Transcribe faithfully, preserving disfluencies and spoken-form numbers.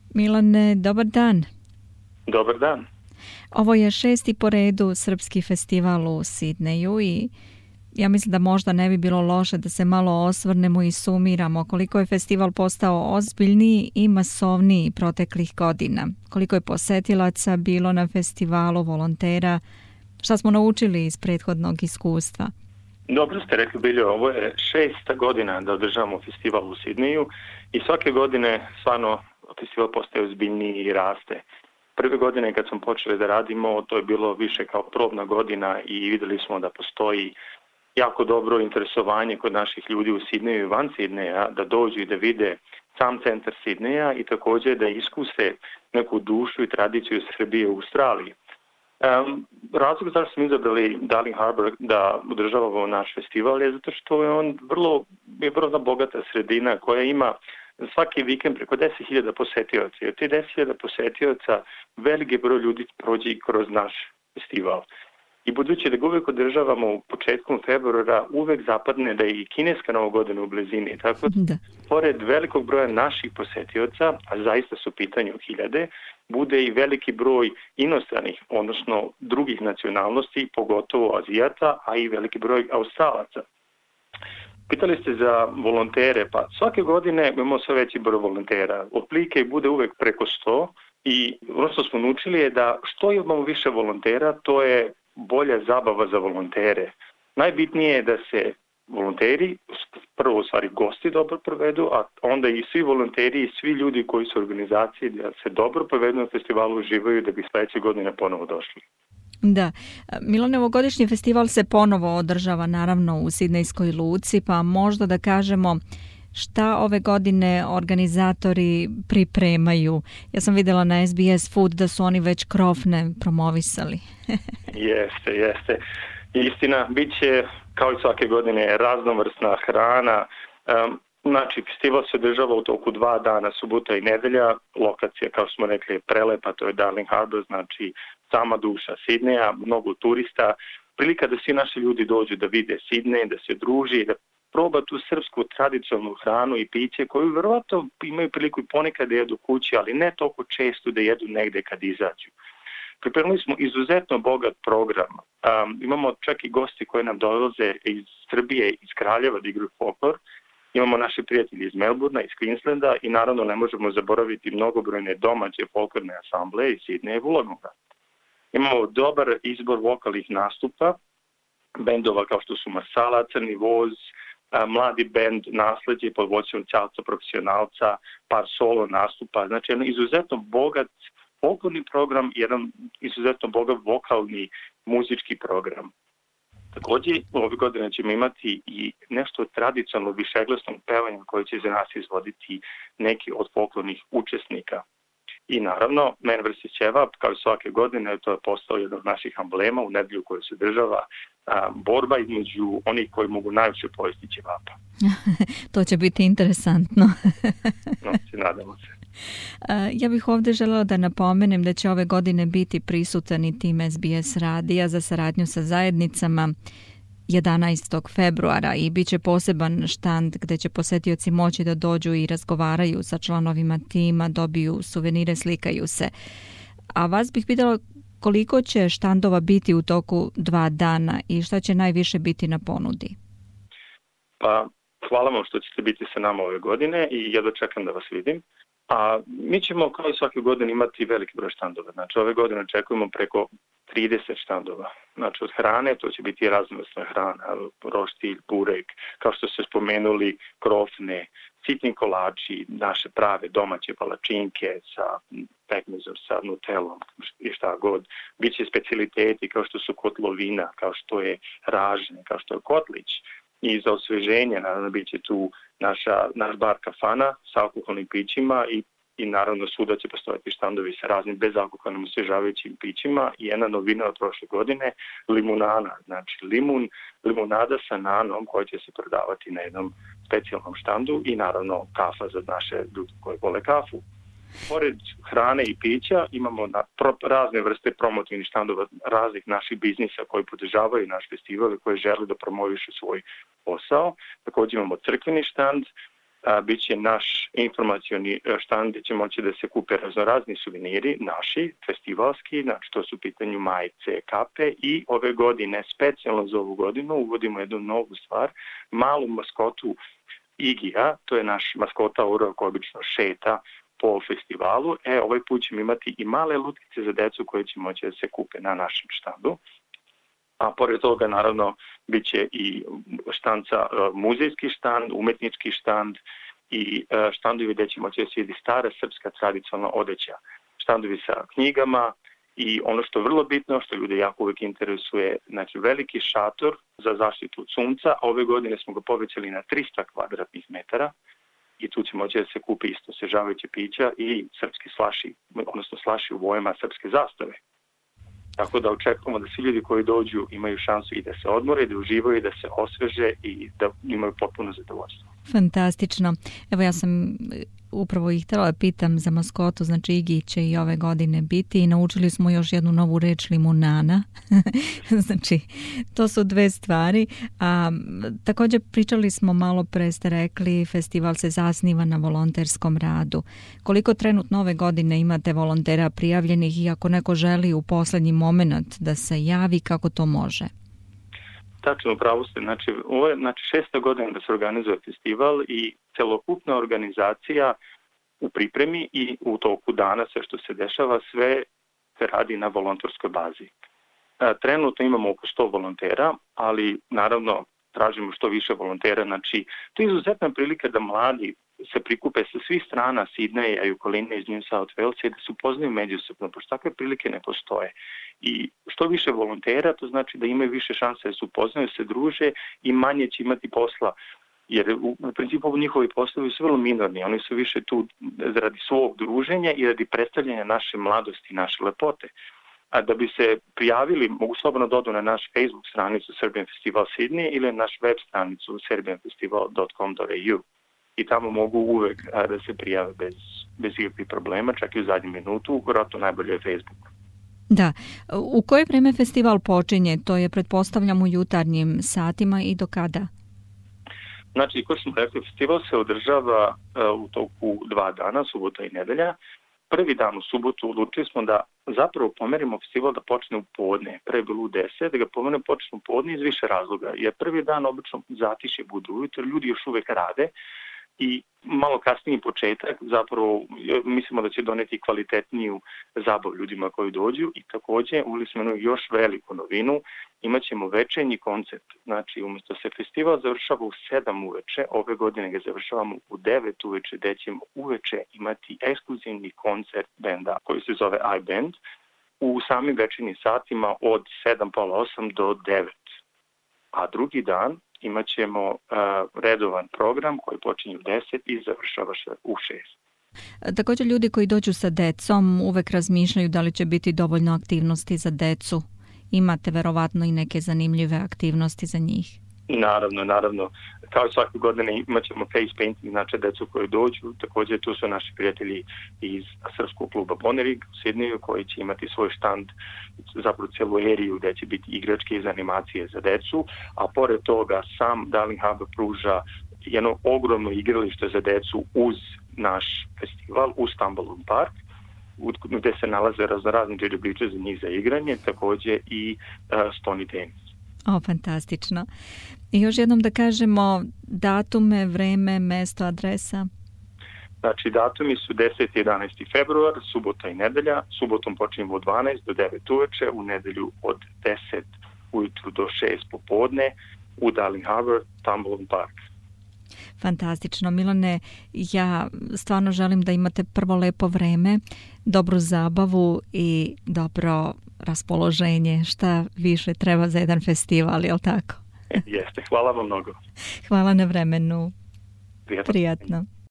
Milane, dobar dan. Dobar dan. Ovo je šesti po redu srpski festival u Sidneju i ja mislim da možda ne bi bilo loše da se malo osvrnemo i sumiramo koliko je festival postao ozbiljniji i masovniji proteklih godina. Koliko je posetilaca bilo na festivalu, volontera, šta smo naučili iz prethodnog iskustva? Dobro ste rekli, Biljo, ovo je šesta godina da održavamo festival u Sidneju i svake godine stvarno festival postaje ozbiljniji i raste. Prve godine kad smo počeli da radimo, to je bilo više kao probna godina i videli smo da postoji jako dobro interesovanje kod naših ljudi u Sidneju i van Sidneja, da dođu i da vide sam centar Sidneja i također da iskuse neku dušu i tradiciju Srbije u Australiji. Um, razlog zašto smo izabrali Darling Harbour da održavamo naš festival je zato što je on vrlo, je vrlo bogata sredina koja ima svaki vikend preko deset hiljada posetioca. I od tih deset hiljada posetioca veliki broj ljudi prođe kroz naš festival. I budući da ga uvek održavamo u početkom februara, uvek zapadne da je i kineska Nova godina u blizini. Tako da, pored velikog broja naših posetioca, a zaista su pitanju hiljade, bude i veliki broj inostranih, odnosno drugih nacionalnosti, pogotovo Azijata, a i veliki broj Australaca. Pitali ste za volontere, pa svake godine imamo sve veći broj volontera. Otprilike bude uvek preko sto i ono što smo naučili je da što imamo više volontera, to je bolja zabava za volontere. Najbitnije je da se volonteri, prvo u stvari gosti dobro provedu, a onda i svi volonteri i svi ljudi koji su u organizaciji da se dobro provedu na festivalu, uživaju da bi sledeće godine ponovo došli. Da, Milane, ovogodišnji festival se ponovo održava naravno u Sidnejskoj luci, pa možda da kažemo šta ove godine organizatori pripremaju. Ja sam vidjela na S B S Food da su oni već krofne promovisali. Jeste, jeste. Istina, bit će kao i svake godine raznovrsna hrana. Um, znači, festival se održava u toku dva dana, subota i nedelja. Lokacija, kao smo rekli, je prelepa, to je Darling Harbour, znači sama duša Sidneja, mnogo turista. Prilika da svi naši ljudi dođu da vide Sidnej, da se druži, da proba tu srpsku tradicionalnu hranu i piće koju verovatno imaju priliku i ponekad da jedu kući, ali ne toliko često da jedu negde kad izađu. Pripremili smo izuzetno bogat program. Um, imamo čak i gosti koji nam dolaze iz Srbije, iz Kraljeva da igraju folklor. Imamo naše prijatelji iz Melbourna, iz Queenslanda i naravno ne možemo zaboraviti mnogobrojne domaće folklorne asamble iz Sidneja i Wollongongga. Imamo dobar izbor vokalnih nastupa, bendova kao što su Masala, Crni voz, mladi bend Nasleđe pod vođstvom Ćalca profesionalca, par solo nastupa. Znači, jedan izuzetno bogat folklorni program i jedan izuzetno bogat vokalni muzički program. Također, ove godine ćemo imati i nešto tradicionalno višeglasnog pevanja koje će za nas izvoditi neki od folklornih učesnika. I naravno, Men versus. Ćevap, kao i svake godine, to je postao jedan od naših emblema u nedelju koju se država a, borba između onih koji mogu najviše pojesti ćevapa. To će biti interesantno. No, se nadamo se. Ja bih ovdje želela da napomenem da će ove godine biti prisutan i tim S B S radija za saradnju sa zajednicama jedanaestog februara i bit će poseban štand gdje će posetioci moći da dođu i razgovaraju sa članovima tima, dobiju suvenire, slikaju se. A vas bih pitala koliko će štandova biti u toku dva dana i šta će najviše biti na ponudi? Pa, hvala vam što ćete biti sa nama ove godine i ja dočekam da vas vidim. A mi ćemo kao i svake godine imati veliki broj štandova. Znači ove godine očekujemo preko trideset štandova. Znači od hrane to će biti raznovrsna hrana, roštilj, burek, kao što ste spomenuli, krofne, sitni kolači, naše prave domaće palačinke sa pekmezom, sa nutelom i šta god. Biće specijaliteti kao što su kotlovina, kao što je ražnje, kao što je kotlić. I za osveženje, naravno, bit će tu naša, naš bar kafana sa alkoholnim pićima i, i naravno svuda će postojati štandovi sa raznim bezalkoholnim osvežavajućim pićima i jedna novina od prošle godine, limunana, znači limun, limunada sa nanom koja će se prodavati na jednom specijalnom štandu i naravno kafa za naše ljudi koji vole kafu. Pored hrane i pića imamo na pro, razne vrste promotivnih štandova raznih naših biznisa koji podržavaju naš festival i koji žele da promovišu svoj posao. Također imamo crkveni štand, A, biće naš informacioni štand gdje će moći da se kupe raznorazni suveniri, naši, festivalski, znači to su u pitanju majice, kape i ove godine, specijalno za ovu godinu, uvodimo jednu novu stvar, malu maskotu Igija, to je naš maskota Aurora koji obično šeta po festivalu. E, ovaj put ćemo imati i male lutkice za decu koje će moći da se kupe na našem štandu. A pored toga, naravno, bit će i štanca, muzejski štand, umetnički štand i štandovi gde će moći da se vidi stara srpska tradicionalna odeća. Štandovi sa knjigama i ono što je vrlo bitno, što ljude jako uvijek interesuje, znači veliki šator za zaštitu od sunca, a ove godine smo ga povećali na tristo kvadratnih metara i tu će moći da se kupi isto osvežavajuće pića i srpski slaši, odnosno slaši u bojama srpske zastave. Tako da očekujemo da svi ljudi koji dođu imaju šansu i da se odmore, da uživaju, da se osveže i da imaju potpuno zadovoljstvo. Fantastično. Evo ja sam upravo ih htjela pitam za maskotu, znači Igi će i ove godine biti i naučili smo još jednu novu reč, limunana. Znači, to su dve stvari. A, također pričali smo malo pre, ste rekli, festival se zasniva na volonterskom radu. Koliko trenutno ove godine imate volontera prijavljenih i ako neko želi u poslednji moment da se javi, kako to može? Tačno, pravo ste. Znači, ovo je znači, šesta godina da se organizuje festival i celokupna organizacija u pripremi i u toku dana sve što se dešava, sve se radi na volonterskoj bazi. Trenutno imamo oko sto volontera, ali naravno tražimo što više volontera. Znači, to je izuzetna prilika da mladi se prikupe sa svih strana Sidneja i okoline iz New South Walesa i da se upoznaju međusobno, pošto takve prilike ne postoje. I što više volontera, to znači da imaju više šanse da se upoznaju, se druže i manje će imati posla. Jer u, u principu njihovi poslovi su vrlo minorni, oni su više tu radi svog druženja i radi predstavljanja naše mladosti, naše lepote. A da bi se prijavili, mogu slobodno dođu na naš Facebook stranicu Serbian Festival Sydney ili na naš web stranicu serbian festival dot com dot a u. I tamo mogu uvek da se prijave bez, bez ikakvih problema, čak i u zadnju minutu, vjerojatno najbolje je Facebook. Da. U koje vreme festival počinje? To je, pretpostavljam, u jutarnjim satima i do kada? Znači, kao što smo rekli, festival se održava uh, u toku dva dana, subota i nedelja. Prvi dan u subotu odlučili smo da zapravo pomerimo festival da počne u podne. Pre je bilo u deset, da ga pomerimo počne u podne iz više razloga. Jer prvi dan obično zatiše bude ujutro, ljudi još uvek rade i malo kasniji početak zapravo mislimo da će doneti kvalitetniju zabavu ljudima koji dođu i također uveli smo još veliku novinu, imat ćemo večernji koncert. Znači, umjesto se festival završava u sedam uveče, ove godine ga završavamo u devet uveče, gde ćemo uveče imati ekskluzivni koncert benda koji se zove iBand u samim večernjim satima od sedam pola osam do devet. A drugi dan imat ćemo uh, redovan program koji počinje u deset i završava se u šest. Također ljudi koji dođu sa decom uvek razmišljaju da li će biti dovoljno aktivnosti za decu. Imate verovatno i neke zanimljive aktivnosti za njih. Naravno, naravno. Kao i svake godine imat ćemo face painting, znači decu koji dođu. Također tu su naši prijatelji iz srpskog kluba Bonerig u Sidneju koji će imati svoj štand, zapravo celu eriju gdje će biti igračke iz animacije za decu, a pored toga sam Darling Harbour pruža jedno ogromno igralište za decu uz naš festival, uz Tumbleweed Park, gdje se nalaze raznorazni džedžebliče za njih za igranje, također i uh, stoni tenis. O, fantastično. I još jednom da kažemo datume, vreme, mesto, adresa. Znači, datumi su deseti i jedanaesti februar, subota i nedelja. Subotom počinjemo od dvanaest do devet uveče, u nedelju od deset ujutru do šest popodne u Darling Harbour, Tumbleweed Park. Fantastično. Milane, ja stvarno želim da imate prvo lepo vreme, dobru zabavu i dobro raspoloženje. Šta više treba za jedan festival, je li tako? Jeste. Hvala vam mnogo. Hvala na vremenu. Prijatno. Prijatno.